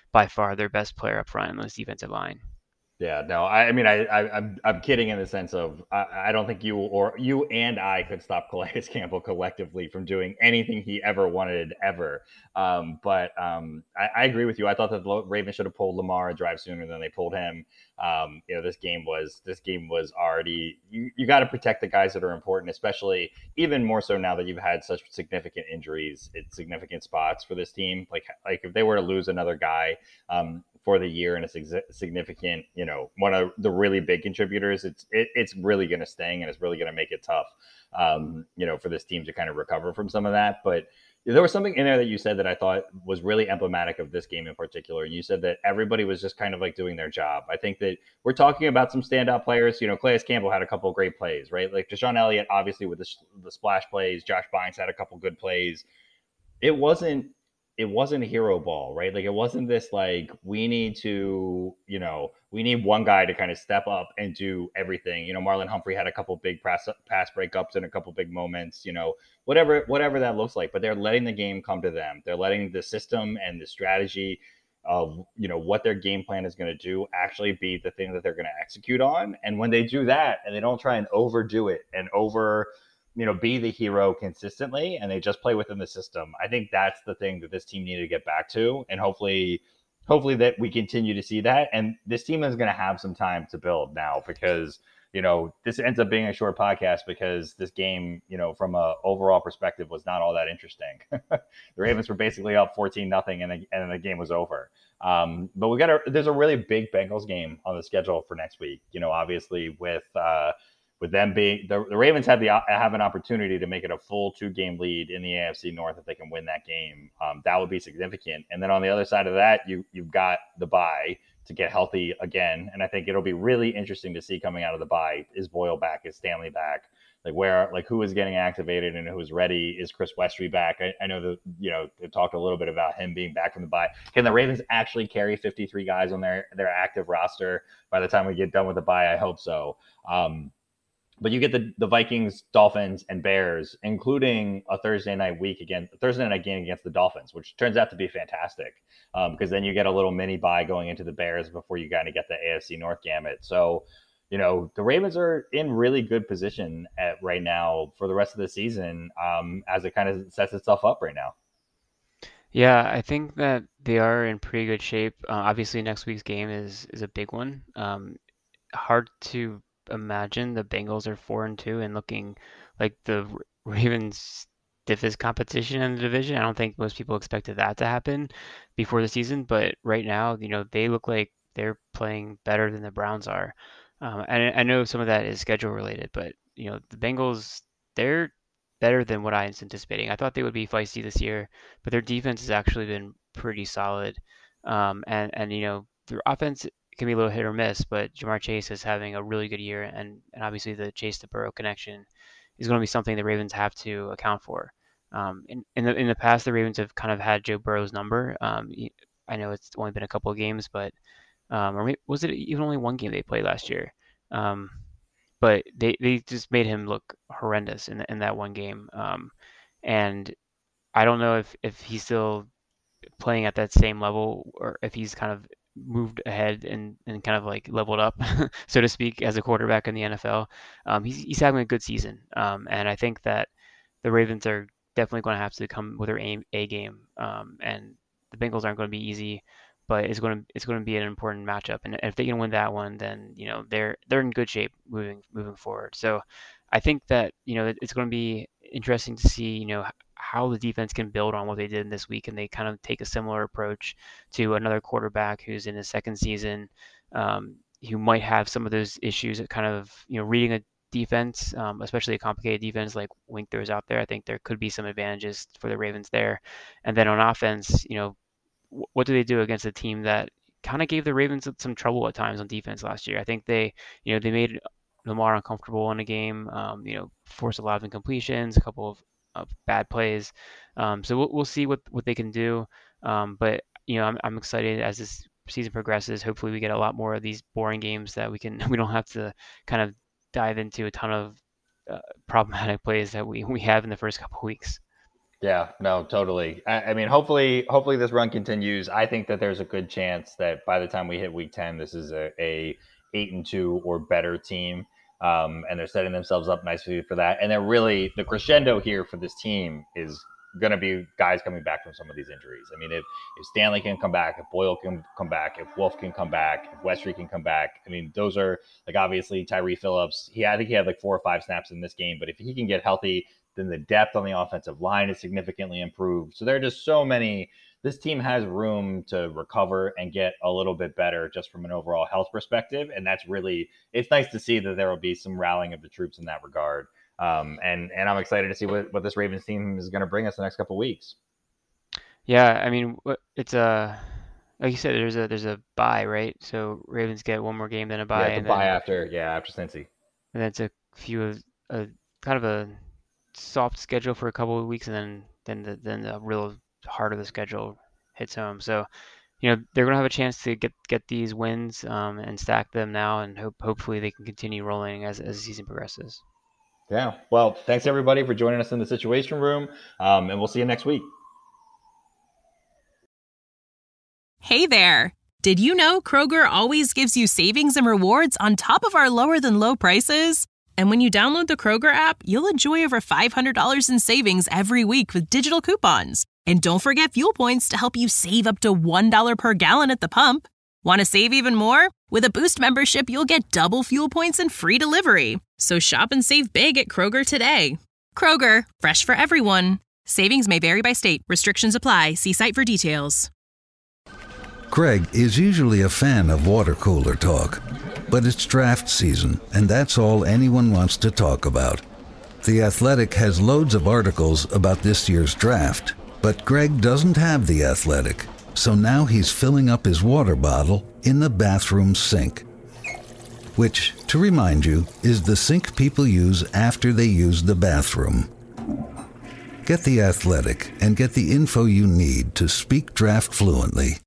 Speaker 5: by far their best player up front on this defensive line.
Speaker 4: Yeah, no, I, I mean, I, I, I'm, I'm kidding in the sense of I, I don't think you or you and I could stop Calais Campbell collectively from doing anything he ever wanted ever. Um, but um, I, I agree with you. I thought that the Ravens should have pulled Lamar a drive sooner than they pulled him. Um, you know, this game was this game was already you, you got to protect the guys that are important, especially even more so now that you've had such significant injuries at significant spots for this team. Like like if they were to lose another guy. Um, for the year and a significant, you know, one of the really big contributors, it's it, it's really going to sting and it's really going to make it tough, um, you know, for this team to kind of recover from some of that. But there was something in there that you said that I thought was really emblematic of this game in particular. You said that everybody was just kind of like doing their job. I think that we're talking about some standout players. You know, Calais Campbell had a couple of great plays, right? Like Deshaun Elliott, obviously with the, the splash plays. Josh Bynes had a couple good plays. It wasn't it wasn't a hero ball, right? Like it wasn't this like we need to, you know, we need one guy to kind of step up and do everything. You know, Marlon Humphrey had a couple big pass pass breakups and a couple big moments, you know, whatever whatever that looks like, but they're letting the game come to them. They're letting the system and the strategy of, you know, what their game plan is going to do actually be the thing that they're going to execute on. And when they do that and they don't try and overdo it and over you know, be the hero consistently and they just play within the system. I think that's the thing that this team needed to get back to. And hopefully, hopefully that we continue to see that. And this team is going to have some time to build now because, you know, this ends up being a short podcast because this game, you know, from a overall perspective was not all that interesting. The Ravens were basically up fourteen nothing and, the, and the game was over. Um, but we got a, there's a really big Bengals game on the schedule for next week, you know, obviously with, uh, With them being the, the Ravens have the have an opportunity to make it a full two game lead in the A F C North if they can win that game. Um, that would be significant. And then on the other side of that, you you've got the bye to get healthy again. And I think it'll be really interesting to see coming out of the bye. Is Boyle back? Is Stanley back? Like where like who is getting activated and who's ready? Is Chris Westry back? I, I know that you know they talked a little bit about him being back from the bye. Can the Ravens actually carry fifty-three guys on their their active roster by the time we get done with the bye? I hope so. Um, But you get the, the Vikings, Dolphins, and Bears, including a Thursday night week again, Thursday night game against the Dolphins, which turns out to be fantastic because um, then you get a little mini bye going into the Bears before you kind of get the A F C North gamut. So, you know, the Ravens are in really good position at right now for the rest of the season um, as it kind of sets itself up right now.
Speaker 5: Yeah, I think that they are in pretty good shape. Uh, obviously, next week's game is is a big one. Um, hard to imagine the Bengals are four and two and looking like the Ravens' stiffest competition in the division. I don't think most people expected that to happen before the season, but right now, you know, they look like they're playing better than the Browns are. Um, and I know some of that is schedule related, but you know, the Bengals, they're better than what I was anticipating. I thought they would be feisty this year, but their defense has actually been pretty solid. Um, and and you know, their offense can be a little hit or miss, but Jamar Chase is having a really good year, and, and obviously the Chase to Burrow connection is going to be something the Ravens have to account for. Um, in, in the in the past, the Ravens have kind of had Joe Burrow's number. Um, I know it's only been a couple of games, but um, or maybe, was it even only one game they played last year? Um, but they, they just made him look horrendous in in that one game. Um, and I don't know if, if he's still playing at that same level or if he's kind of moved ahead and, and kind of like leveled up, so to speak, as a quarterback in the N F L. Um, he's, he's having a good season. Um, and I think that the Ravens are definitely going to have to come with their A, A game. Um, and the Bengals aren't going to be easy, but it's going to it's going to be an important matchup. And if they can win that one, then you know they're they're in good shape moving moving forward. So I think that you know it's going to be interesting to see you know how the defense can build on what they did this week, and they kind of take a similar approach to another quarterback who's in his second season, um, who might have some of those issues at kind of you know reading a defense, um, especially a complicated defense like Wink throws out there. I think there could be some advantages for the Ravens there. And then on offense, you know, w- what do they do against a team that kind of gave the Ravens some trouble at times on defense last year? I think they, you know, they made Lamar uncomfortable in a game, um, you know, forced a lot of incompletions, a couple of, of bad plays. Um, so we'll, we'll see what, what they can do. Um, but, you know, I'm, I'm excited as this season progresses. Hopefully we get a lot more of these boring games that we can, we don't have to kind of dive into a ton of uh, problematic plays that we, we have in the first couple of weeks.
Speaker 4: Yeah, no, totally. I, I mean, hopefully, hopefully this run continues. I think that there's a good chance that by the time we hit week ten, this is a, a eight and two or better team. Um, and they're setting themselves up nicely for that. And they're really, the crescendo here for this team is going to be guys coming back from some of these injuries. I mean, if, if Stanley can come back, if Boyle can come back, if Wolf can come back, if Westry can come back, I mean, those are like, obviously Tyree Phillips, he, I think he had like four or five snaps in this game, but if he can get healthy, then the depth on the offensive line is significantly improved. So there are just so many, this team has room to recover and get a little bit better just from an overall health perspective. And that's really, it's nice to see that there will be some rallying of the troops in that regard. Um, and, and I'm excited to see what, what this Ravens team is going to bring us the next couple of weeks.
Speaker 5: Yeah. I mean, it's a, like you said, there's a, there's a bye, right? So Ravens get one more game, then a bye.
Speaker 4: Yeah, the
Speaker 5: and
Speaker 4: bye
Speaker 5: then,
Speaker 4: after, yeah, after Cincy.
Speaker 5: And then it's a few of a kind of a soft schedule for a couple of weeks. And then, then the, then the real heart of the schedule hits home. So, you know, they're going to have a chance to get, get these wins um, and stack them now. And hope, hopefully they can continue rolling as, as the season progresses.
Speaker 4: Yeah. Well, thanks everybody for joining us in the Situation Room, um, and we'll see you next week.
Speaker 1: Hey there. Did you know Kroger always gives you savings and rewards on top of our lower than low prices? And when you download the Kroger app, you'll enjoy over five hundred dollars in savings every week with digital coupons. And don't forget fuel points to help you save up to one dollar per gallon at the pump. Want to save even more? With a Boost membership, you'll get double fuel points and free delivery. So shop and save big at Kroger today. Kroger, fresh for everyone. Savings may vary by state. Restrictions apply. See site for details.
Speaker 2: Greg is usually a fan of water cooler talk, but it's draft season, and that's all anyone wants to talk about. The Athletic has loads of articles about this year's draft, but Greg doesn't have The Athletic. So now he's filling up his water bottle in the bathroom sink. Which, to remind you, is the sink people use after they use the bathroom. Get The Athletic and get the info you need to speak draft fluently